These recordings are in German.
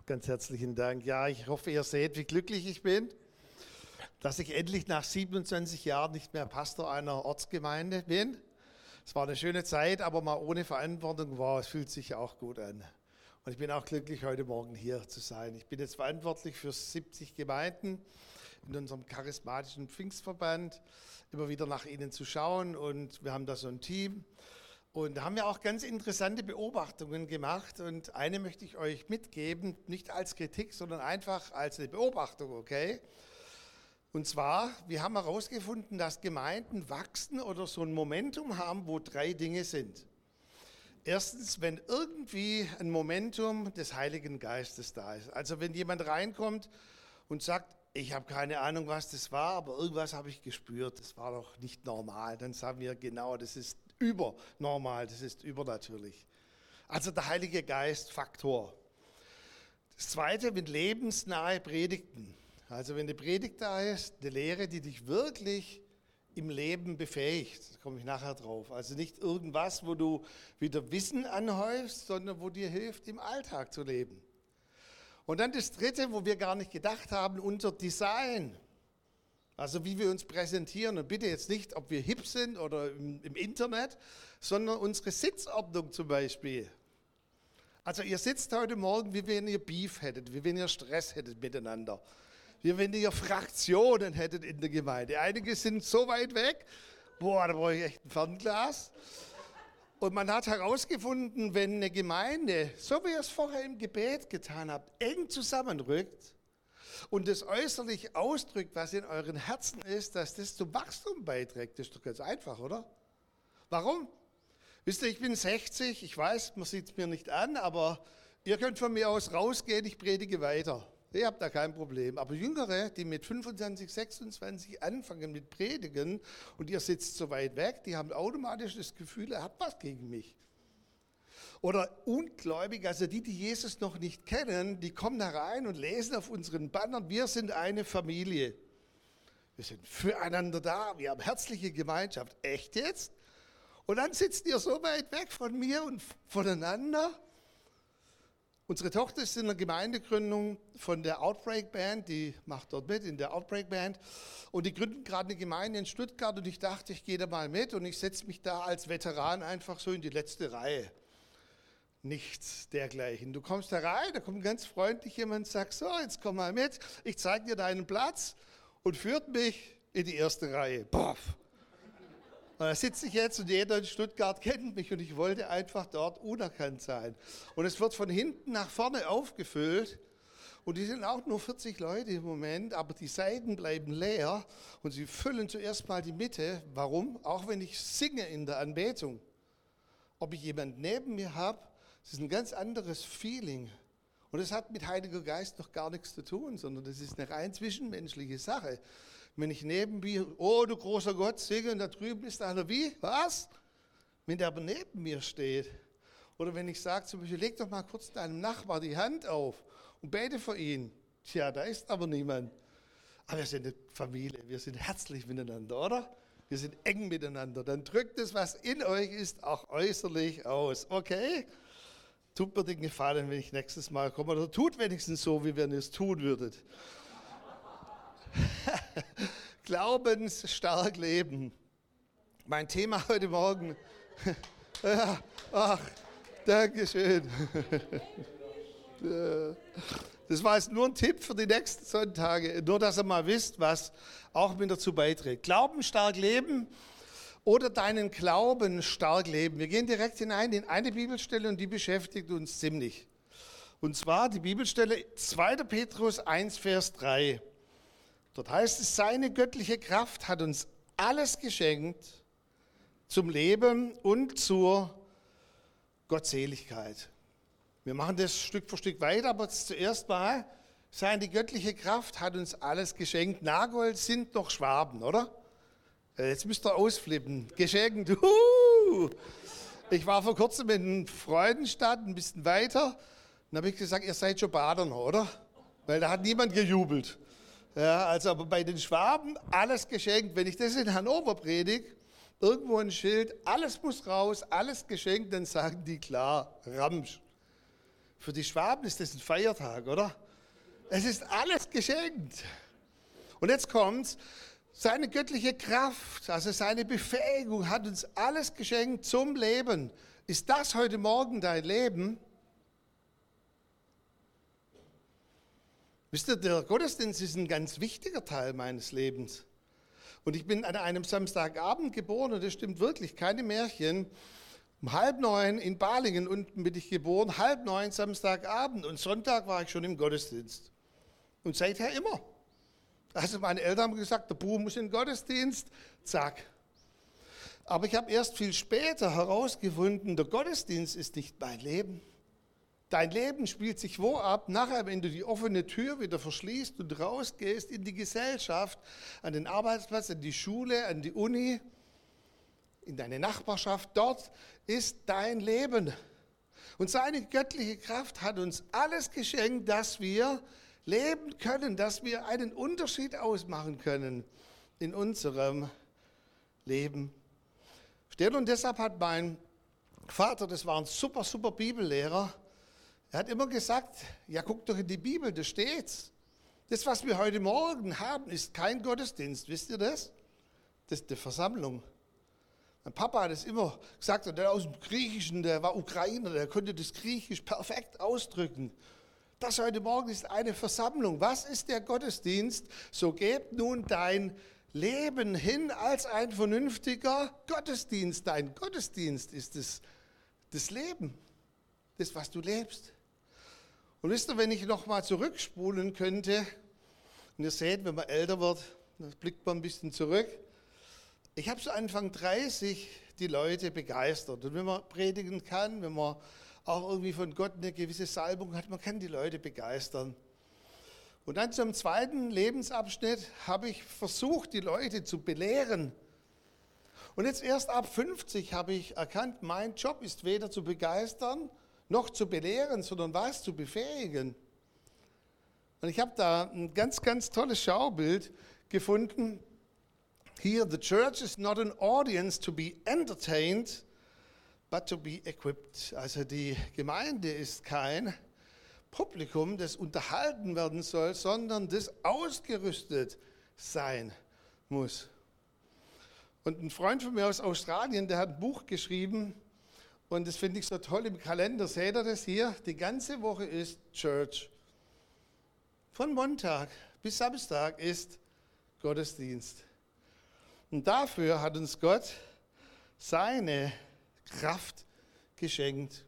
Ganz herzlichen Dank. Ja, ich hoffe, ihr seht, wie glücklich ich bin, dass ich endlich nach 27 Jahren nicht mehr Pastor einer Ortsgemeinde bin. Es war eine schöne Zeit, aber mal ohne Verantwortung, wow, es fühlt sich auch gut an. Und ich bin auch glücklich, heute Morgen hier zu sein. Ich bin jetzt verantwortlich für 70 Gemeinden in unserem charismatischen Pfingstverband, immer wieder nach ihnen zu schauen, und wir haben da so ein Team. Und da haben wir auch ganz interessante Beobachtungen gemacht, und eine möchte ich euch mitgeben, nicht als Kritik, sondern einfach als eine Beobachtung, okay? Und zwar, wir haben herausgefunden, dass Gemeinden wachsen oder so ein Momentum haben, wo 3 Dinge sind. Erstens, wenn irgendwie ein Momentum des Heiligen Geistes da ist. Also wenn jemand reinkommt und sagt, ich habe keine Ahnung, was das war, aber irgendwas habe ich gespürt, das war doch nicht normal. Dann sagen wir, genau, das ist übernormal, das ist übernatürlich. Also der Heilige Geist, Faktor. Das Zweite, mit lebensnahe Predigten. Also wenn eine Predigt da ist, eine Lehre, die dich wirklich im Leben befähigt, da komme ich nachher drauf. Also nicht irgendwas, wo du wieder Wissen anhäufst, sondern wo dir hilft, im Alltag zu leben. Und dann das Dritte, wo wir gar nicht gedacht haben, unser Design. Also wie wir uns präsentieren, und bitte jetzt nicht, ob wir hip sind oder im Internet, sondern unsere Sitzordnung zum Beispiel. Also ihr sitzt heute Morgen, wie wenn ihr Beef hättet, wie wenn ihr Stress hättet miteinander, wie wenn ihr Fraktionen hättet in der Gemeinde. Einige sind so weit weg, boah, da brauche ich echt ein Fernglas. Und man hat herausgefunden, wenn eine Gemeinde, so wie ihr es vorher im Gebet getan habt, eng zusammenrückt, und das äußerlich ausdrückt, was in euren Herzen ist, dass das zum Wachstum beiträgt. Das ist doch ganz einfach, oder? Warum? Wisst ihr, ich bin 60, ich weiß, man sieht es mir nicht an, aber ihr könnt von mir aus rausgehen, ich predige weiter. Ihr habt da kein Problem. Aber Jüngere, die mit 25, 26 anfangen mit Predigen und ihr sitzt so weit weg, die haben automatisch das Gefühl, ihr habt was gegen mich. Oder Ungläubige, also die Jesus noch nicht kennen, die kommen da rein und lesen auf unseren Bannern, wir sind eine Familie. Wir sind füreinander da, wir haben herzliche Gemeinschaft. Echt jetzt? Und dann sitzt ihr so weit weg von mir und voneinander. Unsere Tochter ist in der Gemeindegründung von der Outbreak Band, die macht dort mit in der Outbreak Band. Und die gründen gerade eine Gemeinde in Stuttgart, und ich dachte, ich gehe da mal mit und ich setze mich da als Veteran einfach so in die letzte Reihe. Nichts dergleichen. Du kommst da rein, da kommt ganz freundlich jemand und sagt, so, jetzt komm mal mit, ich zeige dir deinen Platz, und führt mich in die erste Reihe. Boff. Und da sitze ich jetzt und jeder in Stuttgart kennt mich, und ich wollte einfach dort unerkannt sein. Und es wird von hinten nach vorne aufgefüllt, und die sind auch nur 40 Leute im Moment, aber die Seiten bleiben leer und sie füllen zuerst mal die Mitte. Warum? Auch wenn ich singe in der Anbetung. Ob ich jemanden neben mir habe, das ist ein ganz anderes Feeling. Und das hat mit Heiliger Geist noch gar nichts zu tun, sondern das ist eine rein zwischenmenschliche Sache. Wenn ich neben mir, oh du großer Gott, singe, und da drüben ist einer, wie? Was? Wenn der aber neben mir steht. Oder wenn ich sage zum Beispiel, leg doch mal kurz deinem Nachbar die Hand auf und bete für ihn. Tja, da ist aber niemand. Aber wir sind eine Familie, wir sind herzlich miteinander, oder? Wir sind eng miteinander. Dann drückt es, was in euch ist, auch äußerlich aus. Okay? Tut mir den Gefallen, wenn ich nächstes Mal komme. Oder tut wenigstens so, wie wenn ihr es tun würdet. Glaubensstark leben. Mein Thema heute Morgen. Ja, ach, Dankeschön. Das war jetzt nur ein Tipp für die nächsten Sonntage. Nur, dass ihr mal wisst, was auch mit dazu beiträgt. Glaubensstark leben oder deinen Glauben stark leben. Wir gehen direkt hinein in eine Bibelstelle, und die beschäftigt uns ziemlich. Und zwar die Bibelstelle 2. Petrus 1, Vers 3. Dort heißt es, seine göttliche Kraft hat uns alles geschenkt zum Leben und zur Gottseligkeit. Wir machen das Stück für Stück weiter, aber zuerst mal, seine göttliche Kraft hat uns alles geschenkt. Nagold sind doch Schwaben, oder? Jetzt müsst ihr ausflippen. Geschenkt. Ich war vor kurzem in Freudenstadt, ein bisschen weiter. Dann habe ich gesagt, ihr seid schon Badener, oder? Weil da hat niemand gejubelt. Ja, also aber bei den Schwaben alles geschenkt. Wenn ich das in Hannover predige, irgendwo ein Schild, alles muss raus, alles geschenkt, dann sagen die klar, Ramsch. Für die Schwaben ist das ein Feiertag, oder? Es ist alles geschenkt. Und jetzt kommt's. Seine göttliche Kraft, also seine Befähigung hat uns alles geschenkt zum Leben. Ist das heute Morgen dein Leben? Wisst ihr, der Gottesdienst ist ein ganz wichtiger Teil meines Lebens. Und ich bin an einem Samstagabend geboren, und das stimmt wirklich, keine Märchen. Um 8:30 in Balingen unten bin ich geboren, 8:30 Samstagabend, und Sonntag war ich schon im Gottesdienst. Und seither immer. Also meine Eltern haben gesagt, der Bub muss in den Gottesdienst, zack. Aber ich habe erst viel später herausgefunden, der Gottesdienst ist nicht mein Leben. Dein Leben spielt sich wo ab? Nachher, wenn du die offene Tür wieder verschließt und rausgehst in die Gesellschaft, an den Arbeitsplatz, an die Schule, an die Uni, in deine Nachbarschaft, dort ist dein Leben. Und seine göttliche Kraft hat uns alles geschenkt, dass wir leben können, dass wir einen Unterschied ausmachen können in unserem Leben. Steht, und deshalb hat mein Vater, das war ein super Bibellehrer, er hat immer gesagt, ja, guck doch in die Bibel, da steht's. Das, was wir heute Morgen haben, ist kein Gottesdienst, wisst ihr das? Das ist eine Versammlung. Mein Papa hat es immer gesagt, und der aus dem Griechischen, der war Ukrainer, der konnte das Griechisch perfekt ausdrücken. Das heute Morgen ist eine Versammlung. Was ist der Gottesdienst? So gebt nun dein Leben hin als ein vernünftiger Gottesdienst. Dein Gottesdienst ist das Leben, das, was du lebst. Und wisst ihr, wenn ich nochmal zurückspulen könnte, und ihr seht, wenn man älter wird, dann blickt man ein bisschen zurück. Ich habe so Anfang 30 die Leute begeistert. Und wenn man predigen kann, wenn man auch irgendwie von Gott eine gewisse Salbung hat, man kann die Leute begeistern. Und dann zum zweiten Lebensabschnitt habe ich versucht, die Leute zu belehren. Und jetzt erst ab 50 habe ich erkannt, mein Job ist weder zu begeistern, noch zu belehren, sondern was? Zu befähigen. Und ich habe da ein ganz tolles Schaubild gefunden. Here, the church is not an audience to be entertained, but to be equipped. Also die Gemeinde ist kein Publikum, das unterhalten werden soll, sondern das ausgerüstet sein muss. Und ein Freund von mir aus Australien, der hat ein Buch geschrieben, und das finde ich so toll im Kalender. Seht ihr das hier? Die ganze Woche ist Church. Von Montag bis Samstag ist Gottesdienst. Und dafür hat uns Gott seine Kraft geschenkt.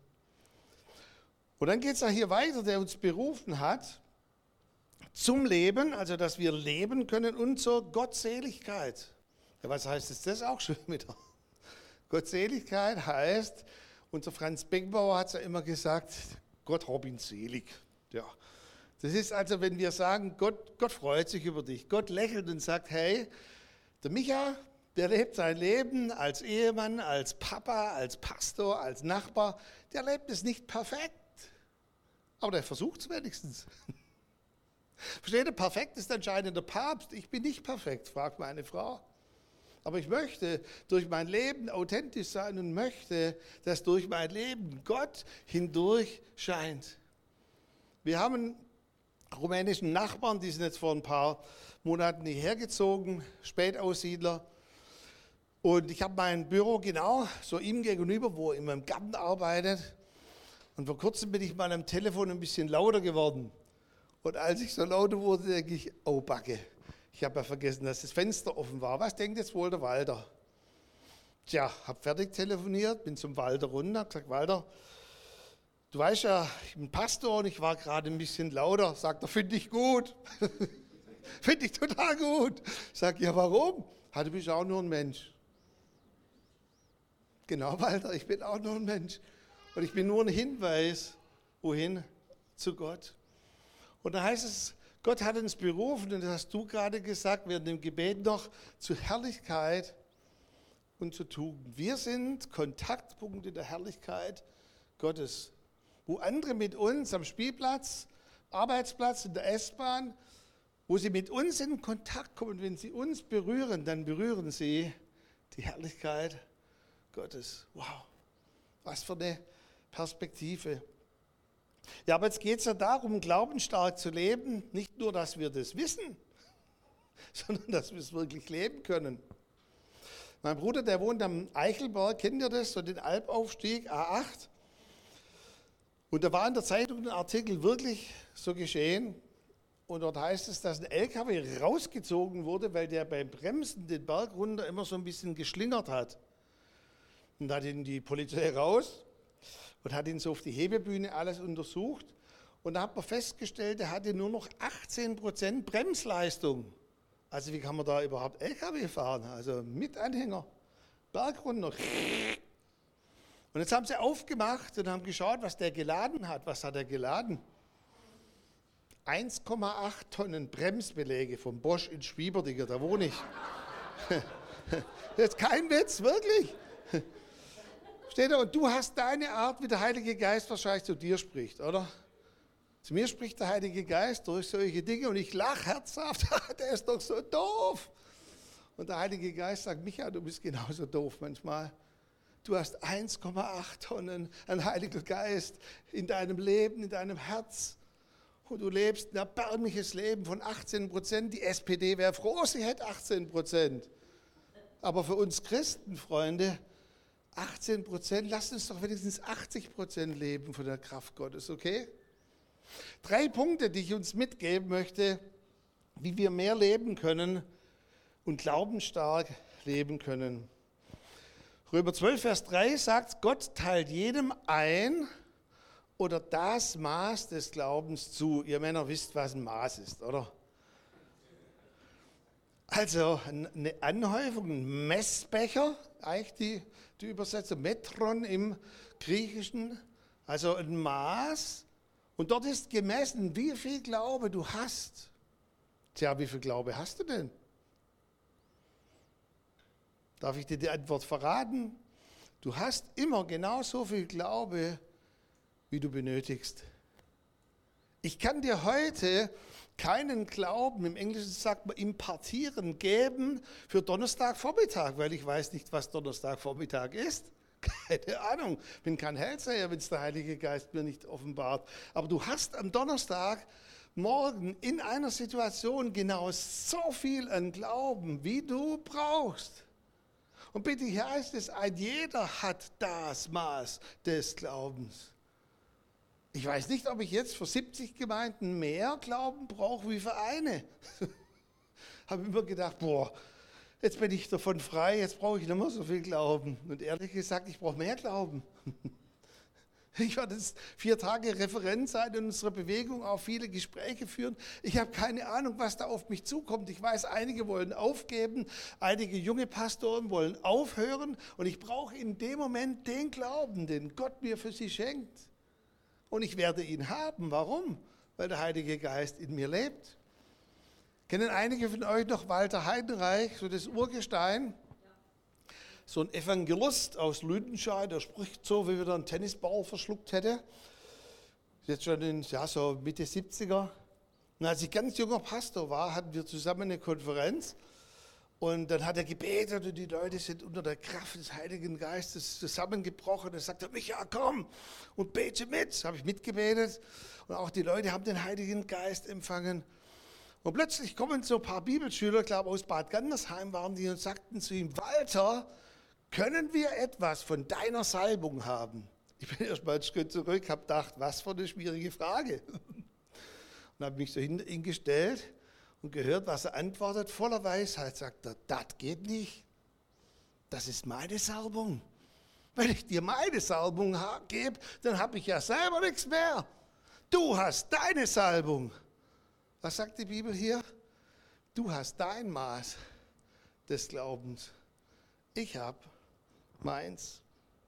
Und dann geht es ja hier weiter, der uns berufen hat zum Leben, also dass wir leben können, und zur Gottseligkeit. Ja, was heißt das? Das ist auch schön wieder. Gottseligkeit heißt, unser Franz Beckenbauer hat es ja immer gesagt, Gott hab ihn selig. Ja. Das ist also, wenn wir sagen, Gott freut sich über dich. Gott lächelt und sagt, hey, der Micha, der lebt sein Leben als Ehemann, als Papa, als Pastor, als Nachbar. Der lebt es nicht perfekt, aber der versucht es wenigstens. Versteht ihr, perfekt ist anscheinend der Papst. Ich bin nicht perfekt, fragt meine Frau. Aber ich möchte durch mein Leben authentisch sein und möchte, dass durch mein Leben Gott hindurch scheint. Wir haben einen rumänischen Nachbarn, die sind jetzt vor ein paar Monaten hierher gezogen, Spätaussiedler. Und ich habe mein Büro genau so ihm gegenüber, wo er in meinem Garten arbeitet. Und vor kurzem bin ich mal am Telefon ein bisschen lauter geworden. Und als ich so lauter wurde, denke ich, oh Backe. Ich habe ja vergessen, dass das Fenster offen war. Was denkt jetzt wohl der Walter? Tja, habe fertig telefoniert, bin zum Walter runter, habe gesagt, Walter, du weißt ja, ich bin Pastor und ich war gerade ein bisschen lauter. Sagt er, finde ich gut. Finde ich total gut. Sag, ja, warum? Du bist auch nur ein Mensch. Genau, Walter, ich bin auch nur ein Mensch. Und ich bin nur ein Hinweis, wohin? Zu Gott. Und da heißt es, Gott hat uns berufen, und das hast du gerade gesagt, während dem Gebet noch, zu Herrlichkeit und zu Tugend. Wir sind Kontaktpunkte der Herrlichkeit Gottes. Wo andere mit uns am Spielplatz, Arbeitsplatz, in der S-Bahn, wo sie mit uns in Kontakt kommen, wenn sie uns berühren, dann berühren sie die Herrlichkeit Gottes. Wow, was für eine Perspektive. Ja, aber jetzt geht es ja darum, glaubensstark zu leben. Nicht nur, dass wir das wissen, sondern dass wir es wirklich leben können. Mein Bruder, der wohnt am Eichelberg, kennt ihr das, so den Alpaufstieg, A8. Und da war in der Zeitung ein Artikel wirklich so geschehen. Und dort heißt es, dass ein LKW rausgezogen wurde, weil der beim Bremsen den Berg runter immer so ein bisschen geschlingert hat. Und da hat ihn die Polizei raus und hat ihn so auf die Hebebühne alles untersucht. Und da hat man festgestellt, er hatte nur noch 18% Bremsleistung. Also wie kann man da überhaupt LKW fahren? Also mit Anhänger, Berg runter. Und jetzt haben sie aufgemacht und haben geschaut, was der geladen hat. Was hat er geladen? 1,8 Tonnen Bremsbeläge vom Bosch in Schwieberdingen, da wohne ich. Das ist kein Witz, wirklich. Steht da, und du hast deine Art, wie der Heilige Geist wahrscheinlich zu dir spricht, oder? Zu mir spricht der Heilige Geist durch solche Dinge und ich lache herzhaft, der ist doch so doof. Und der Heilige Geist sagt, Micha, du bist genauso doof manchmal. Du hast 1,8 Tonnen an Heiliger Geist in deinem Leben, in deinem Herz. Und du lebst ein erbärmliches Leben von 18%. Die SPD wäre froh, sie hätte 18%. Aber für uns Christen, Freunde, 18%, lasst uns doch wenigstens 80% leben von der Kraft Gottes, okay? 3 Punkte, die ich uns mitgeben möchte, wie wir mehr leben können und glaubensstark leben können. Römer 12, Vers 3 sagt, Gott teilt jedem ein oder das Maß des Glaubens zu. Ihr Männer wisst, was ein Maß ist, oder? Also eine Anhäufung, ein Messbecher, eigentlich die Übersetzung Metron im Griechischen, also ein Maß. Und dort ist gemessen, wie viel Glaube du hast. Tja, wie viel Glaube hast du denn? Darf ich dir die Antwort verraten? Du hast immer genauso viel Glaube, wie du benötigst. Ich kann dir heute keinen Glauben, im Englischen sagt man impartieren, geben für Donnerstagvormittag, weil ich weiß nicht, was Donnerstagvormittag ist. Keine Ahnung, bin kein Hellseher, wenn es der Heilige Geist mir nicht offenbart. Aber du hast am Donnerstagmorgen in einer Situation genau so viel an Glauben, wie du brauchst. Und bitte, hier heißt es, ein jeder hat das Maß des Glaubens. Ich weiß nicht, ob ich jetzt für 70 Gemeinden mehr Glauben brauche wie für eine. Habe immer gedacht, boah, jetzt bin ich davon frei, jetzt brauche ich nicht mehr so viel Glauben. Und ehrlich gesagt, ich brauche mehr Glauben. Ich werde jetzt 4 Tage Referent sein in unserer Bewegung, auch viele Gespräche führen. Ich habe keine Ahnung, was da auf mich zukommt. Ich weiß, einige wollen aufgeben, einige junge Pastoren wollen aufhören. Und ich brauche in dem Moment den Glauben, den Gott mir für sie schenkt. Und ich werde ihn haben. Warum? Weil der Heilige Geist in mir lebt. Kennen einige von euch noch Walter Heidenreich, so das Urgestein? So ein Evangelist aus Lüdenscheid, der spricht so, wie wenn er einen Tennisball verschluckt hätte. Jetzt schon in so Mitte 70er. Und als ich ganz junger Pastor war, hatten wir zusammen eine Konferenz. Und dann hat er gebetet und die Leute sind unter der Kraft des Heiligen Geistes zusammengebrochen. Er sagte, Micha, komm und bete mit. Das habe ich mitgebetet. Und auch die Leute haben den Heiligen Geist empfangen. Und plötzlich kommen so ein paar Bibelschüler, ich glaube aus Bad Gandersheim waren die, und sagten zu ihm, Walter, können wir etwas von deiner Salbung haben? Ich bin erst mal einen Schritt zurück, habe gedacht, was für eine schwierige Frage. Und habe mich so hinter ihn gestellt und gehört, was er antwortet. Voller Weisheit sagt er, das geht nicht. Das ist meine Salbung. Wenn ich dir meine Salbung gebe, dann habe ich ja selber nichts mehr. Du hast deine Salbung. Was sagt die Bibel hier? Du hast dein Maß des Glaubens. Ich habe meins.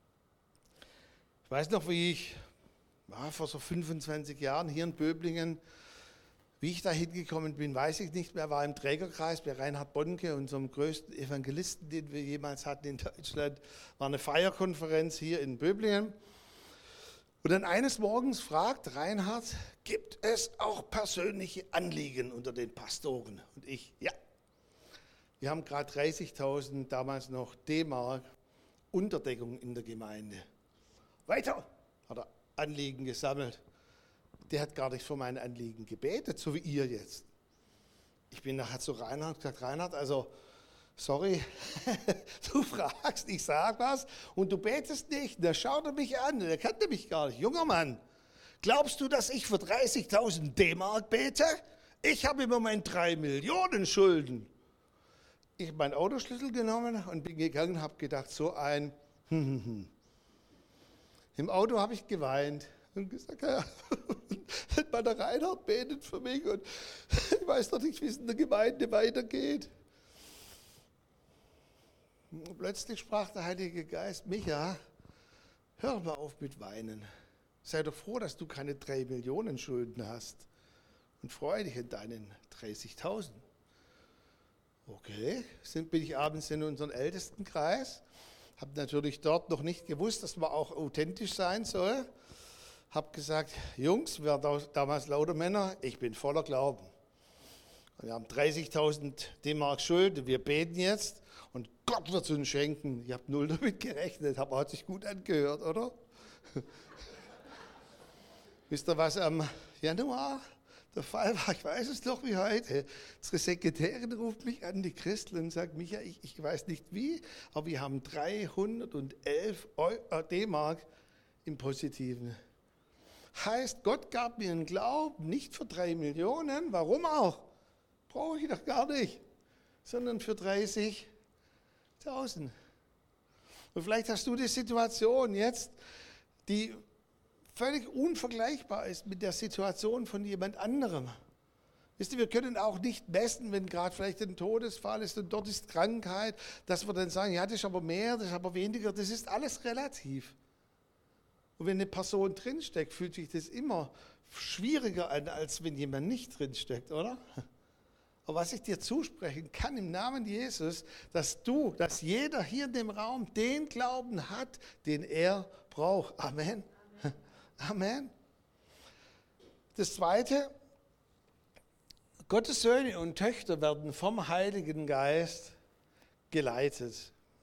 Ich weiß noch, wie ich vor so 25 Jahren hier in Böblingen, wie ich da hingekommen bin, weiß ich nicht mehr, war im Trägerkreis bei Reinhard Bonnke, unserem größten Evangelisten, den wir jemals hatten in Deutschland, war eine Feierkonferenz hier in Böblingen. Und dann eines Morgens fragt Reinhard, gibt es auch persönliche Anliegen unter den Pastoren? Und ich, ja. Wir haben gerade 30.000, damals noch D-Mark, Unterdeckung in der Gemeinde. Weiter hat er Anliegen gesammelt. der hat gar nicht für mein Anliegen gebetet, so wie ihr jetzt. Ich bin nachher zu Reinhard und gesagt, Reinhard, also sorry, du fragst, ich sag was und du betest nicht. Und da schaut er mich an, der kannte mich gar nicht. Junger Mann, glaubst du, dass ich für 30.000 D-Mark bete? Ich habe im Moment 3 Millionen Schulden. Ich habe meinen Autoschlüssel genommen und bin gegangen und habe gedacht, so ein Im Auto habe ich geweint und gesagt, ja, der Reinhard betet für mich und ich weiß doch nicht, wie es in der Gemeinde weitergeht. Und plötzlich sprach der Heilige Geist, Micha, hör mal auf mit Weinen. Sei doch froh, dass du keine 3 Millionen Schulden hast und freue dich an deinen 30.000. Okay, bin ich abends in unseren Ältestenkreis, habe natürlich dort noch nicht gewusst, dass man auch authentisch sein soll. Habe gesagt, Jungs, wir waren damals lauter Männer, ich bin voller Glauben. Wir haben 30.000 D-Mark Schuld, wir beten jetzt und Gott wird es uns schenken. Ich habe null damit gerechnet, aber hat sich gut angehört, oder? Wisst ihr, was am Januar der Fall war? Ich weiß es noch wie heute. Unsere Sekretärin ruft mich an, die Christel, und sagt, Micha, ich weiß nicht wie, aber wir haben 311 D-Mark im Positiven. Heißt, Gott gab mir einen Glauben, nicht für 3 Millionen, warum auch? Brauche ich doch gar nicht, sondern für 30.000. Und vielleicht hast du die Situation jetzt, die völlig unvergleichbar ist mit der Situation von jemand anderem. Wisst ihr, wir können auch nicht messen, wenn gerade vielleicht ein Todesfall ist und dort ist Krankheit, dass wir dann sagen, ja, das ist aber mehr, das ist aber weniger, das ist alles relativ. Und wenn eine Person drinsteckt, fühlt sich das immer schwieriger an, als wenn jemand nicht drinsteckt, oder? Aber was ich dir zusprechen kann im Namen Jesus, dass jeder hier in dem Raum den Glauben hat, den er braucht. Amen. Amen. Das Zweite, Gottes Söhne und Töchter werden vom Heiligen Geist geleitet.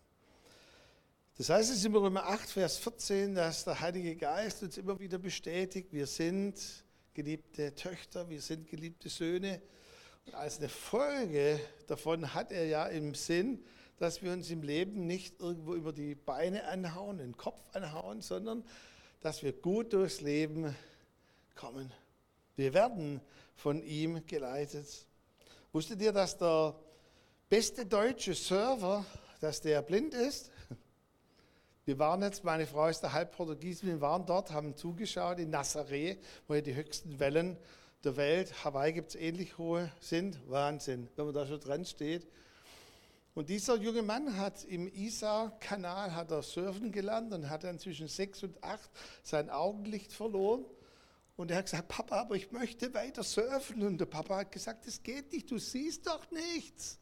Das heißt, es ist in Römer 8, Vers 14, dass der Heilige Geist uns immer wieder bestätigt, wir sind geliebte Töchter, wir sind geliebte Söhne. Und als eine Folge davon hat er ja im Sinn, dass wir uns im Leben nicht irgendwo über die Beine anhauen, den Kopf anhauen, sondern dass wir gut durchs Leben kommen. Wir werden von ihm geleitet. Wusstet ihr, dass der beste deutsche Surfer, dass der blind ist? Wir waren jetzt, meine Frau ist der halb Portugiesin, wir waren dort, haben zugeschaut in Nazaré, wo ja die höchsten Wellen der Welt, Hawaii gibt es ähnlich hohe, sind. Wahnsinn, wenn man da schon dran steht. Und dieser junge Mann hat im Isar-Kanal surfen gelernt und hat dann zwischen 6 und 8 sein Augenlicht verloren. Und er hat gesagt, Papa, aber ich möchte weiter surfen. Und der Papa hat gesagt, das geht nicht, du siehst doch nichts.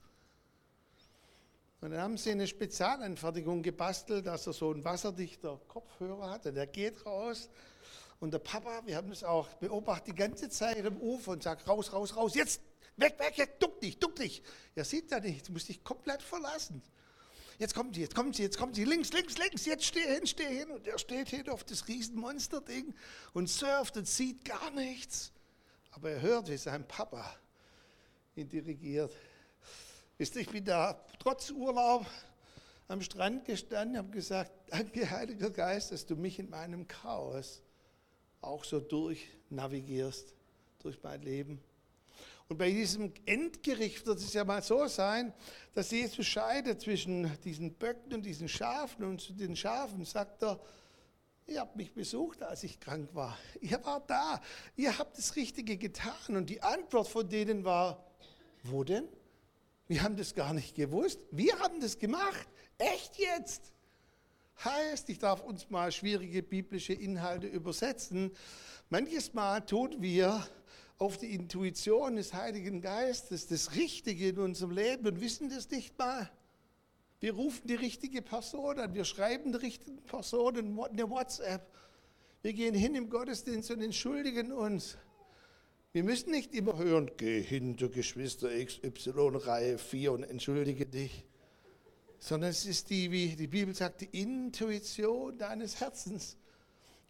Und dann haben sie eine Spezialanfertigung gebastelt, dass er so einen wasserdichter Kopfhörer hat. Und der geht raus. Und der Papa, wir haben das auch beobachtet, die ganze Zeit am Ufer und sagt, raus, raus, raus, jetzt, weg, jetzt, duck dich. Er sieht da nichts, du musst dich komplett verlassen. Jetzt kommt sie, links, jetzt steh hin. Und er steht hin auf das Riesenmonster-Ding und surft und sieht gar nichts. Aber er hört, wie sein Papa ihn dirigiert. Wisst ihr, ich bin da trotz Urlaub am Strand gestanden, habe gesagt, danke Heiliger Geist, dass du mich in meinem Chaos auch so durchnavigierst, durch mein Leben. Und bei diesem Endgericht wird es ja mal so sein, dass Jesus scheidet zwischen diesen Böcken und diesen Schafen. Und zu den Schafen sagt er, ihr habt mich besucht, als ich krank war. Ihr wart da, ihr habt das Richtige getan. Und die Antwort von denen war, wo denn? Wir haben das gar nicht gewusst. Wir haben das gemacht. Echt jetzt? Heißt, ich darf uns mal schwierige biblische Inhalte übersetzen. Manches Mal tun wir auf die Intuition des Heiligen Geistes das Richtige in unserem Leben und wissen das nicht mal. Wir rufen die richtige Person an, wir schreiben der richtigen Person eine WhatsApp. Wir gehen hin im Gottesdienst und entschuldigen uns. Wir müssen nicht immer hören, geh hin, du Geschwister XY, Reihe 4 und entschuldige dich. Sondern es ist wie die Bibel sagt, die Intuition deines Herzens.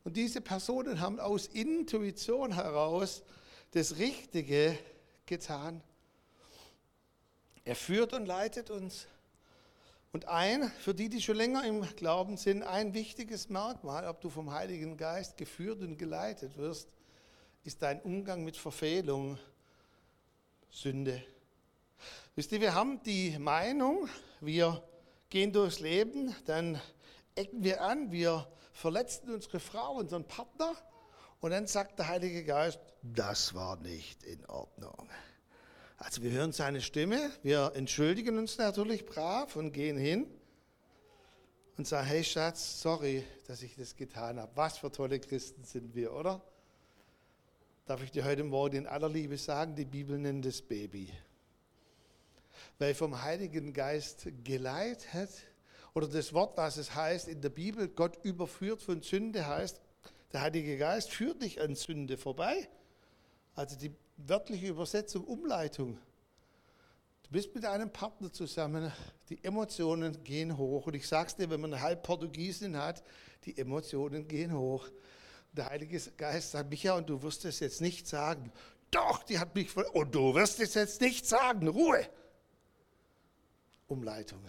Und diese Personen haben aus Intuition heraus das Richtige getan. Er führt und leitet uns. Und für die schon länger im Glauben sind, ein wichtiges Merkmal, ob du vom Heiligen Geist geführt und geleitet wirst, ist dein Umgang mit Verfehlung, Sünde. Wisst ihr, wir haben die Meinung, wir gehen durchs Leben, dann ecken wir an, wir verletzen unsere Frau, unseren Partner und dann sagt der Heilige Geist, das war nicht in Ordnung. Also wir hören seine Stimme, wir entschuldigen uns natürlich brav und gehen hin und sagen, hey Schatz, sorry, dass ich das getan habe. Was für tolle Christen sind wir, oder? Darf ich dir heute Morgen in aller Liebe sagen, die Bibel nennt es Baby. Weil vom Heiligen Geist geleitet, oder das Wort, was es heißt in der Bibel, Gott überführt von Sünde, heißt, der Heilige Geist führt dich an Sünde vorbei. Also die wörtliche Übersetzung, Umleitung. Du bist mit einem Partner zusammen, die Emotionen gehen hoch. Und ich sage es dir, wenn man eine halb Portugiesin hat, die Emotionen gehen hoch. Und der Heilige Geist sagt, Micha, und du wirst es jetzt nicht sagen. Doch, die hat mich und du wirst es jetzt nicht sagen. Ruhe. Umleitung.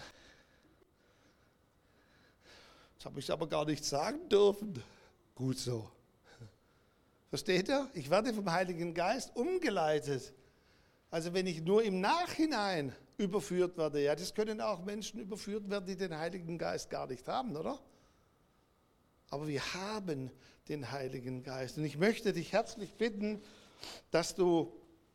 Das habe ich aber gar nicht sagen dürfen. Gut so. Versteht ihr? Ich werde vom Heiligen Geist umgeleitet. Also wenn ich nur im Nachhinein überführt werde, ja, das können auch Menschen überführt werden, die den Heiligen Geist gar nicht haben, oder? Aber wir haben den Heiligen Geist. Und ich möchte dich herzlich bitten, dass du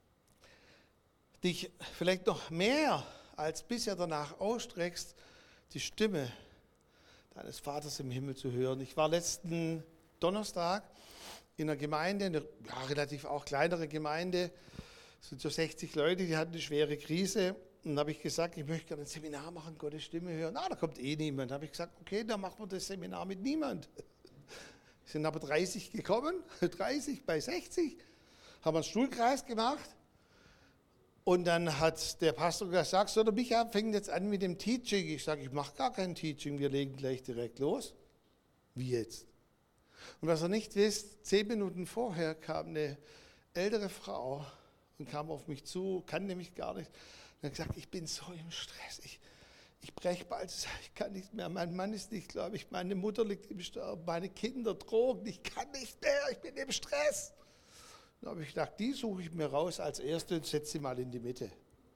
dich vielleicht noch mehr als bisher danach ausstreckst, die Stimme deines Vaters im Himmel zu hören. Ich war letzten Donnerstag in einer Gemeinde, eine relativ auch kleinere Gemeinde, es sind so 60 Leute, die hatten eine schwere Krise. Und dann habe ich gesagt, ich möchte gerne ein Seminar machen, Gottes Stimme hören. Da kommt eh niemand. Dann habe ich gesagt, okay, dann machen wir das Seminar mit niemand. Es sind aber 30 gekommen, 30 bei 60, haben einen Stuhlkreis gemacht. Und dann hat der Pastor gesagt, so, der Micha fängt jetzt an mit dem Teaching. Ich sage, ich mache gar kein Teaching, wir legen gleich direkt los. Wie jetzt? Und was ihr nicht wisst, 10 Minuten vorher kam eine ältere Frau und kam auf mich zu, kannte mich gar nicht. Und hat gesagt, ich bin so im Stress, ich breche bald, ich kann nicht mehr, mein Mann ist nicht, glaube ich, meine Mutter liegt im Sterben, meine Kinder drogen, ich kann nicht mehr, ich bin im Stress. Dann habe ich gedacht, die suche ich mir raus als Erste und setze sie mal in die Mitte.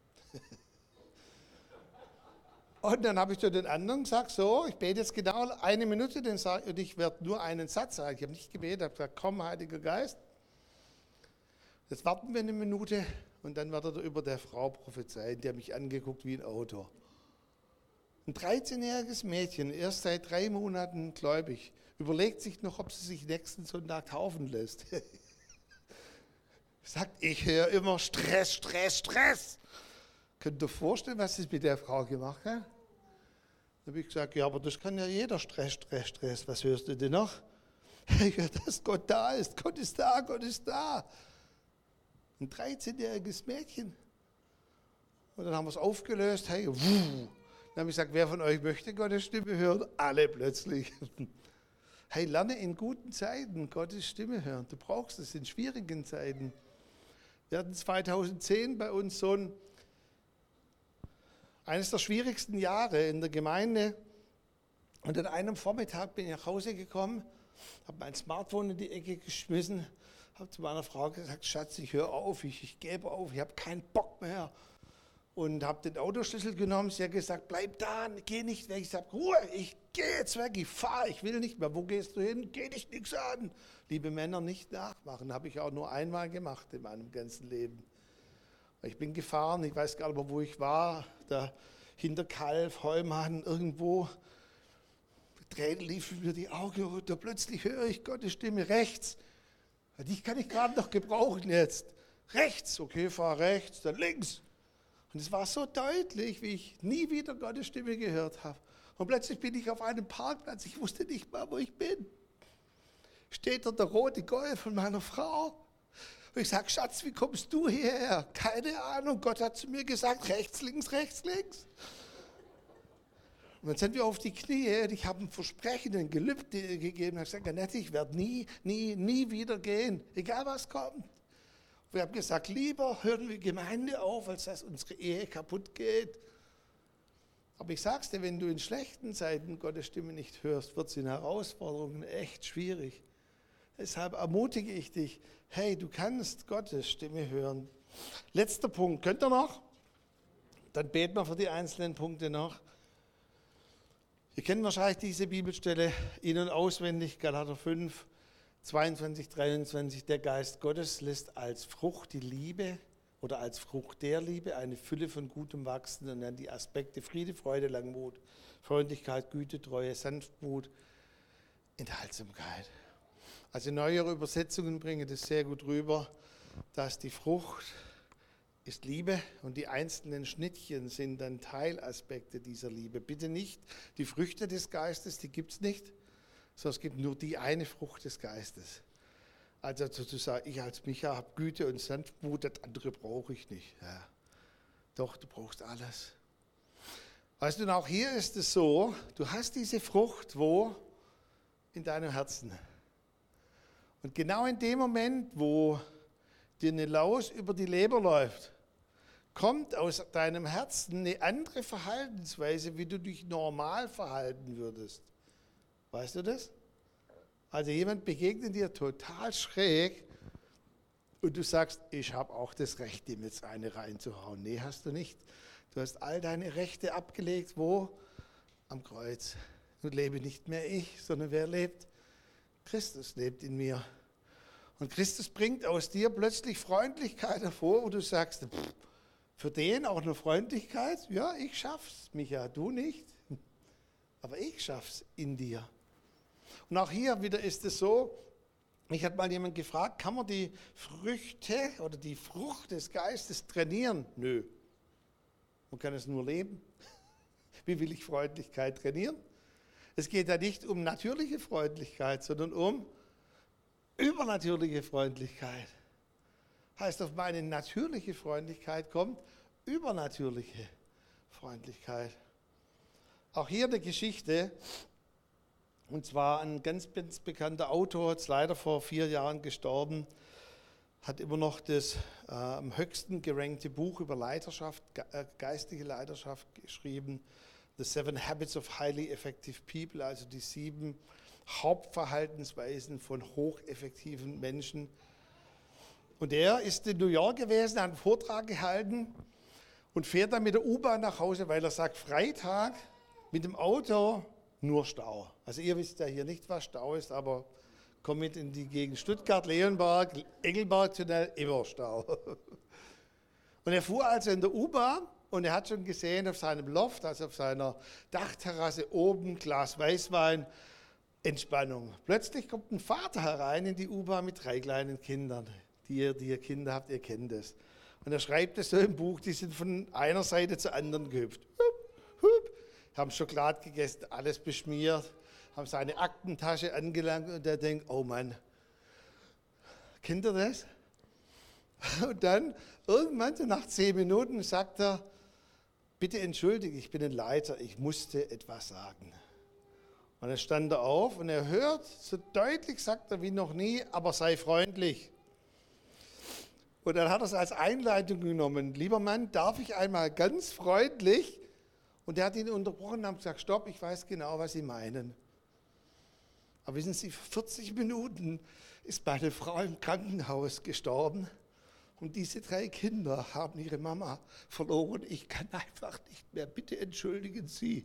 Und dann habe ich zu den anderen gesagt, so, ich bete jetzt genau 1 Minute und ich werde nur einen Satz sagen. Ich habe nicht gebetet, habe gesagt, komm, Heiliger Geist. Jetzt warten wir 1 Minute und dann wird er über der Frau prophezeien, die hat mich angeguckt wie ein Autor. Ein 13-jähriges Mädchen, erst seit 3 Monaten gläubig, überlegt sich noch, ob sie sich nächsten Sonntag taufen lässt. Sagt, ich höre immer Stress, Stress, Stress. Könnt ihr vorstellen, was das mit der Frau gemacht hat? Dann habe ich gesagt, ja, aber das kann ja jeder Stress, Stress, Stress. Was hörst du denn noch? Ja, dass Gott da ist. Gott ist da, Gott ist da. Ein 13-jähriges Mädchen. Und dann haben wir es aufgelöst. Hey, wuh. Dann habe ich gesagt, wer von euch möchte Gottes Stimme hören? Alle plötzlich. Hey, lerne in guten Zeiten Gottes Stimme hören. Du brauchst es in schwierigen Zeiten. Wir hatten 2010 bei uns so eines der schwierigsten Jahre in der Gemeinde. Und an einem Vormittag bin ich nach Hause gekommen, habe mein Smartphone in die Ecke geschmissen, habe zu meiner Frau gesagt, Schatz, ich höre auf, ich gebe auf, ich habe keinen Bock mehr. Und habe den Autoschlüssel genommen, sie hat gesagt, bleib da, geh nicht weg. Ich sage, Ruhe, ich gehe jetzt weg, ich fahre, ich will nicht mehr. Wo gehst du hin? Geh dich nichts an. Liebe Männer, nicht nachmachen, habe ich auch nur einmal gemacht in meinem ganzen Leben. Ich bin gefahren, ich weiß gar nicht mehr, wo ich war, da hinter Kalf, Heumann, irgendwo. Tränen liefen mir die Augen runter, plötzlich höre ich Gottes Stimme rechts. Die kann ich gerade noch gebrauchen jetzt. Rechts, okay, fahr rechts, dann links. Und es war so deutlich, wie ich nie wieder Gottes Stimme gehört habe. Und plötzlich bin ich auf einem Parkplatz, ich wusste nicht mal, wo ich bin. Steht da der rote Golf von meiner Frau. Und ich sage, Schatz, wie kommst du hierher? Keine Ahnung, Gott hat zu mir gesagt, rechts, links, rechts, links. Und dann sind wir auf die Knie und ich habe ein Versprechen, ein Gelübde gegeben. Ich habe gesagt, Annette, ich werde nie wieder gehen, egal was kommt. Wir haben gesagt, lieber hören wir Gemeinde auf, als dass unsere Ehe kaputt geht. Aber ich sag's dir, wenn du in schlechten Zeiten Gottes Stimme nicht hörst, wird es in Herausforderungen echt schwierig. Deshalb ermutige ich dich, hey, du kannst Gottes Stimme hören. Letzter Punkt, könnt ihr noch? Dann beten wir für die einzelnen Punkte noch. Ihr kennt wahrscheinlich diese Bibelstelle in- und auswendig, Galater 5, 22, 23. Der Geist Gottes lässt als Frucht die Liebe oder als Frucht der Liebe eine Fülle von Gutem wachsen und dann die Aspekte Friede, Freude, Langmut, Freundlichkeit, Güte, Treue, Sanftmut, Enthaltsamkeit. Also neuere Übersetzungen bringen das sehr gut rüber, dass die Frucht ist Liebe und die einzelnen Schnittchen sind dann Teilaspekte dieser Liebe. Bitte nicht die Früchte des Geistes, die gibt es nicht, sondern es gibt nur die eine Frucht des Geistes. Also zu sagen, ich als Micha habe Güte und Sanftmut, das andere brauche ich nicht. Ja. Doch, du brauchst alles. Weißt du, und auch hier ist es so, du hast diese Frucht wo? In deinem Herzen. Und genau in dem Moment, wo dir eine Laus über die Leber läuft, kommt aus deinem Herzen eine andere Verhaltensweise, wie du dich normal verhalten würdest. Weißt du das? Also jemand begegnet dir total schräg und du sagst, ich habe auch das Recht, ihm jetzt eine reinzuhauen. Nee, hast du nicht. Du hast all deine Rechte abgelegt, wo? Am Kreuz. Nun lebe nicht mehr ich, sondern wer lebt? Christus lebt in mir. Und Christus bringt aus dir plötzlich Freundlichkeit hervor, wo du sagst, für den auch eine Freundlichkeit? Ja, ich schaff's, Micha, du nicht. Aber ich schaff's in dir. Und auch hier wieder ist es so, mich hat mal jemand gefragt, kann man die Früchte oder die Frucht des Geistes trainieren? Nö, man kann es nur leben. Wie will ich Freundlichkeit trainieren? Es geht ja nicht um natürliche Freundlichkeit, sondern um übernatürliche Freundlichkeit. Heißt, auf meine natürliche Freundlichkeit kommt übernatürliche Freundlichkeit. Auch hier eine Geschichte, und zwar ein ganz bekannter Autor, ist leider vor 4 Jahren gestorben, hat immer noch das am höchsten gerankte Buch über Leiterschaft, geistige Leiterschaft geschrieben, The 7 Habits of Highly Effective People, also die 7 Hauptverhaltensweisen von hocheffektiven Menschen. Und er ist in New York gewesen, hat einen Vortrag gehalten und fährt dann mit der U-Bahn nach Hause, weil er sagt, Freitag mit dem Auto nur Stau. Also ihr wisst ja hier nicht, was Stau ist, aber komm mit in die Gegend Stuttgart, Leonberg, Engelberg-Tunnel, immer Stau. Und er fuhr also in der U-Bahn und er hat schon gesehen auf seinem Loft, also auf seiner Dachterrasse oben, Glas Weißwein, Entspannung. Plötzlich kommt ein Vater herein in die U-Bahn mit 3 kleinen Kindern. Die ihr Kinder habt, ihr kennt es. Und er schreibt es so im Buch, die sind von einer Seite zur anderen gehüpft. Hup, hup, haben Schokolade gegessen, alles beschmiert, haben seine Aktentasche angelangt und er denkt, oh Mann, kennt ihr das? Und dann irgendwann so nach 10 Minuten sagt er, bitte entschuldige, ich bin ein Leiter, ich musste etwas sagen. Und dann stand er auf und er hört, so deutlich sagt er wie noch nie, aber sei freundlich. Und dann hat er es als Einleitung genommen. Lieber Mann, darf ich einmal ganz freundlich? Und er hat ihn unterbrochen und hat gesagt, stopp, ich weiß genau, was Sie meinen. Aber wissen Sie, vor 40 Minuten ist meine Frau im Krankenhaus gestorben. Und diese 3 Kinder haben ihre Mama verloren. Ich kann einfach nicht mehr. Bitte entschuldigen Sie.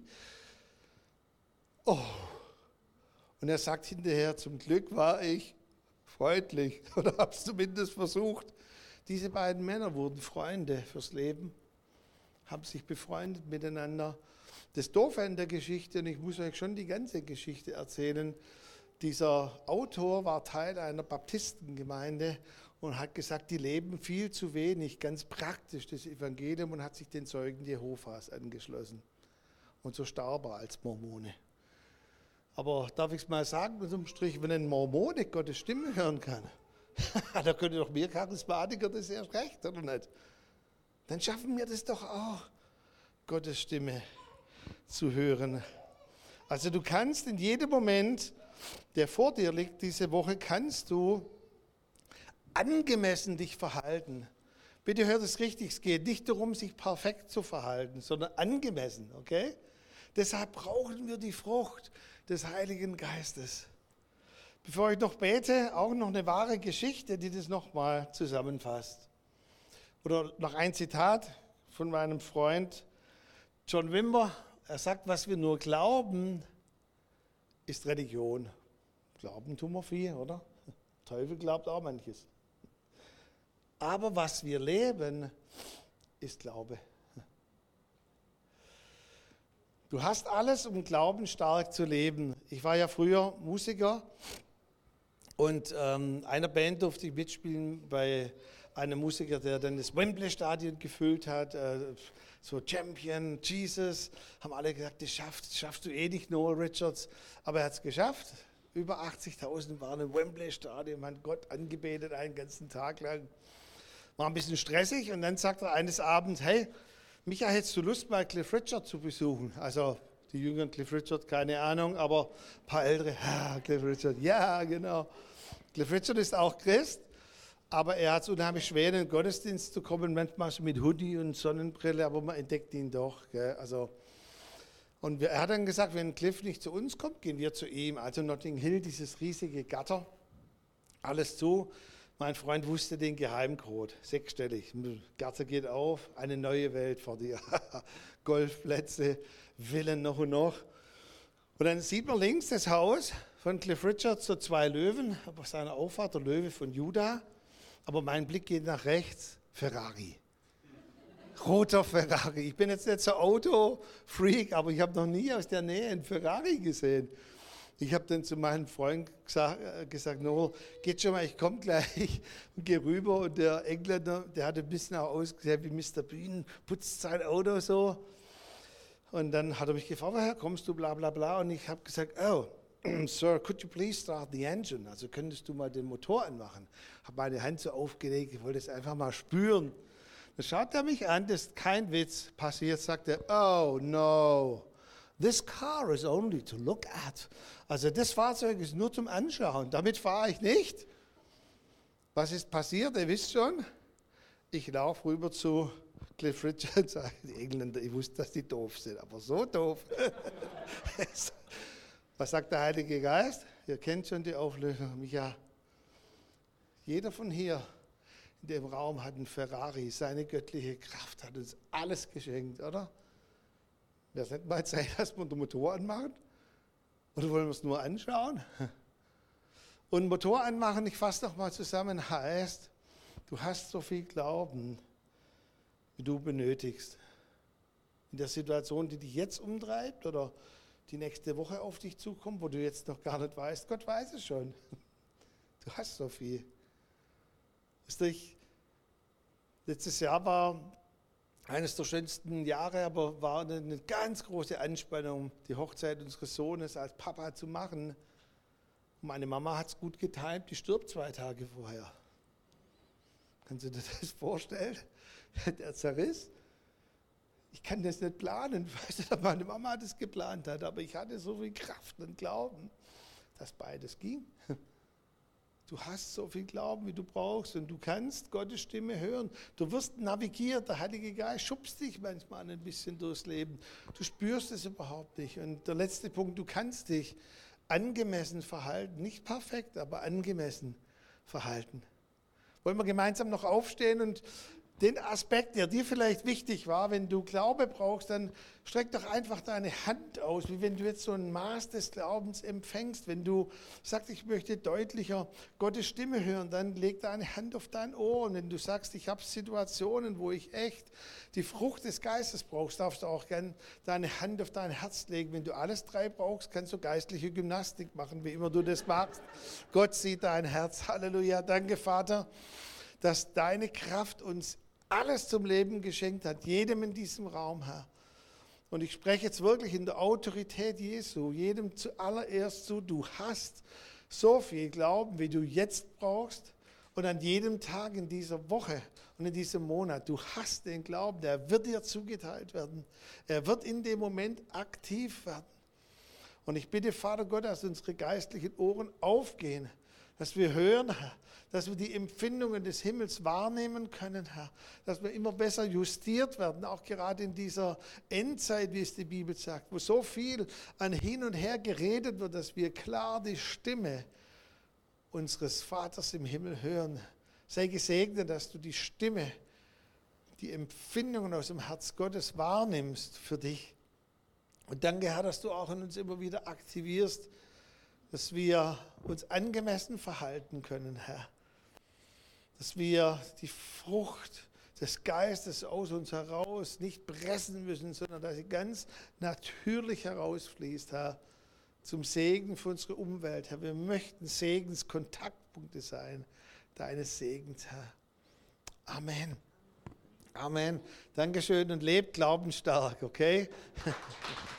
Oh. Und er sagt hinterher, zum Glück war ich freundlich oder habe es zumindest versucht. Diese beiden Männer wurden Freunde fürs Leben, haben sich befreundet miteinander. Das Doofe an der Geschichte, und ich muss euch schon die ganze Geschichte erzählen, dieser Autor war Teil einer Baptistengemeinde und hat gesagt, die leben viel zu wenig, ganz praktisch das Evangelium, und hat sich den Zeugen Jehovas angeschlossen. Und so starb er als Mormone. Aber darf ich es mal sagen, unterm Strich, wenn ein Mormone Gottes Stimme hören kann, da können doch wir Charismatiker das erst recht, oder nicht? Dann schaffen wir das doch auch, Gottes Stimme zu hören. Also du kannst in jedem Moment, der vor dir liegt, diese Woche, kannst du angemessen dich verhalten. Bitte hört es richtig, es geht nicht darum, sich perfekt zu verhalten, sondern angemessen, okay? Deshalb brauchen wir die Frucht des Heiligen Geistes. Bevor ich noch bete, auch noch eine wahre Geschichte, die das nochmal zusammenfasst. Oder noch ein Zitat von meinem Freund John Wimber. Er sagt, was wir nur glauben, ist Religion. Glauben tun wir viel, oder? Der Teufel glaubt auch manches. Aber was wir leben, ist Glaube. Du hast alles, um glaubensstark zu leben. Ich war ja früher Musiker und einer Band durfte ich mitspielen bei einem Musiker, der dann das Wembley-Stadion gefüllt hat. So Champion, Jesus, haben alle gesagt, das schaffst du eh nicht, Noel Richards. Aber er hat es geschafft. Über 80.000 waren im Wembley-Stadion, haben Gott angebetet einen ganzen Tag lang. War ein bisschen stressig und dann sagt er eines Abends, hey, Micha, hättest du Lust, mal Cliff Richard zu besuchen? Also die jüngeren Cliff Richard, keine Ahnung, aber ein paar ältere, Cliff Richard, ja, genau. Cliff Richard ist auch Christ, aber er hat es unheimlich schwer, in den Gottesdienst zu kommen, manchmal so mit Hoodie und Sonnenbrille, aber man entdeckt ihn doch. Gell? Also, und er hat dann gesagt, wenn Cliff nicht zu uns kommt, gehen wir zu ihm. Also Notting Hill, dieses riesige Gatter, alles zu. Mein Freund wusste den Geheimcode, 6-stellig. Gatter geht auf, eine neue Welt vor dir. Golfplätze, Villen noch und noch. Und dann sieht man links das Haus von Cliff Richard, so 2 Löwen, auf seiner Auffahrt, der Löwe von Juda. Aber mein Blick geht nach rechts, Ferrari. Roter Ferrari. Ich bin jetzt nicht so Autofreak, aber ich habe noch nie aus der Nähe einen Ferrari gesehen. Ich habe dann zu meinem Freund gesagt, Noel, geht schon mal, ich komme gleich und gehe rüber. Und der Engländer, der hatte ein bisschen auch ausgesehen wie Mr. Bean, putzt sein Auto so. Und dann hat er mich gefragt, woher kommst du, bla bla bla. Und ich habe gesagt, oh, Sir, could you please start the engine? Also könntest du mal den Motor anmachen? Habe meine Hand so aufgelegt, ich wollte es einfach mal spüren. Dann schaut er mich an, das ist kein Witz passiert, sagt er, oh no. This car is only to look at. Also das Fahrzeug ist nur zum Anschauen. Damit fahre ich nicht. Was ist passiert? Ihr wisst schon. Ich laufe rüber zu Cliff Richard und sage, die Engländer, ich wusste, dass die doof sind, aber so doof. Was sagt der Heilige Geist? Ihr kennt schon die Auflösung. Micha, jeder von hier in dem Raum hat einen Ferrari. Seine göttliche Kraft hat uns alles geschenkt, oder? Wäre es nicht mal Zeit, dass wir den Motor anmachen? Oder wollen wir es nur anschauen? Und Motor anmachen, ich fasse noch mal zusammen, heißt, du hast so viel Glauben, wie du benötigst. In der Situation, die dich jetzt umtreibt oder die nächste Woche auf dich zukommt, wo du jetzt noch gar nicht weißt, Gott weiß es schon. Du hast so viel. Letztes Jahr war eines der schönsten Jahre, aber war eine ganz große Anspannung, die Hochzeit unseres Sohnes als Papa zu machen. Und meine Mama hat es gut getimt, die stirbt 2 Tage vorher. Kannst du dir das vorstellen? Der Zerriss. Ich kann das nicht planen. Weißt du, meine Mama das geplant hat, aber ich hatte so viel Kraft und Glauben, dass beides ging. Du hast so viel Glauben, wie du brauchst und du kannst Gottes Stimme hören. Du wirst navigiert, der Heilige Geist schubst dich manchmal ein bisschen durchs Leben. Du spürst es überhaupt nicht. Und der letzte Punkt, du kannst dich angemessen verhalten. Nicht perfekt, aber angemessen verhalten. Wollen wir gemeinsam noch aufstehen und den Aspekt, der dir vielleicht wichtig war, wenn du Glaube brauchst, dann streck doch einfach deine Hand aus, wie wenn du jetzt so ein Maß des Glaubens empfängst. Wenn du sagst, ich möchte deutlicher Gottes Stimme hören, dann leg deine Hand auf dein Ohr. Und wenn du sagst, ich habe Situationen, wo ich echt die Frucht des Geistes brauchst, darfst du auch gern deine Hand auf dein Herz legen. Wenn du alles 3 brauchst, kannst du geistliche Gymnastik machen, wie immer du das machst. Gott sieht dein Herz. Halleluja. Danke, Vater, dass deine Kraft uns alles zum Leben geschenkt hat, jedem in diesem Raum, Herr. Und ich spreche jetzt wirklich in der Autorität Jesu, jedem zuallererst zu, du hast so viel Glauben, wie du jetzt brauchst, und an jedem Tag in dieser Woche und in diesem Monat. Du hast den Glauben, der wird dir zugeteilt werden. Er wird in dem Moment aktiv werden. Und ich bitte, Vater Gott, dass unsere geistlichen Ohren aufgehen, dass wir hören, Herr, dass wir die Empfindungen des Himmels wahrnehmen können, Herr, dass wir immer besser justiert werden, auch gerade in dieser Endzeit, wie es die Bibel sagt, wo so viel an hin und her geredet wird, dass wir klar die Stimme unseres Vaters im Himmel hören. Sei gesegnet, dass du die Stimme, die Empfindungen aus dem Herz Gottes wahrnimmst für dich. Und danke, Herr, dass du auch in uns immer wieder aktivierst, dass wir uns angemessen verhalten können, Herr. Dass wir die Frucht des Geistes aus uns heraus nicht pressen müssen, sondern dass sie ganz natürlich herausfließt, Herr, zum Segen für unsere Umwelt, Herr. Wir möchten Segenskontaktpunkte sein, deines Segens, Herr. Amen. Amen. Dankeschön und lebt glaubensstark, okay?